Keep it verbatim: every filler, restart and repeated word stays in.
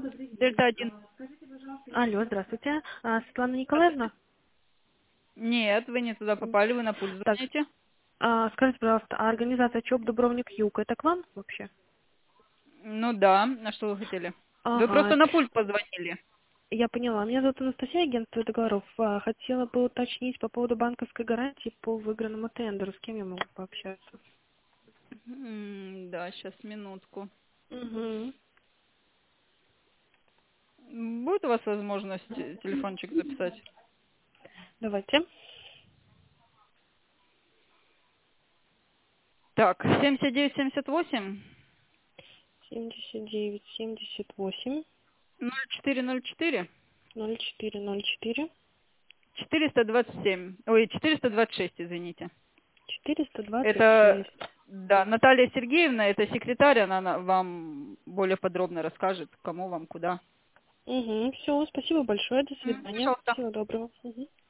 Дельта один. Алло, здравствуйте. А, Светлана Здравствуйте. Николаевна? Нет, вы не туда М, попали, вы на пульт Так, звоните. а, скажите, пожалуйста, а организация ЧОП Дубровник Юг, это к вам вообще? Ну да, а что вы хотели? Вы просто Ага, на пульт позвонили. я поняла. Меня зовут Анастасия, агентство договоров. А, Хотела бы уточнить по поводу банковской гарантии по выигранному тендеру. С кем я могу пообщаться? М, Да, сейчас, минутку. Угу. Будет у вас возможность э, телефончик записать? Давайте. Так, семьдесят девять семьдесят восемь семьдесят девять семьдесят восемь ноль четыре ноль четыре ноль четыре ноль четыре четыреста двадцать семь. Ой, четыреста двадцать шесть, извините. четыреста двадцать Это, шесть. да, Наталья Сергеевна, это секретарь, она на- вам более подробно расскажет, кому вам, куда. Угу, все, спасибо большое, до М, свидания. Пожалуйста. Всего доброго. Мгм.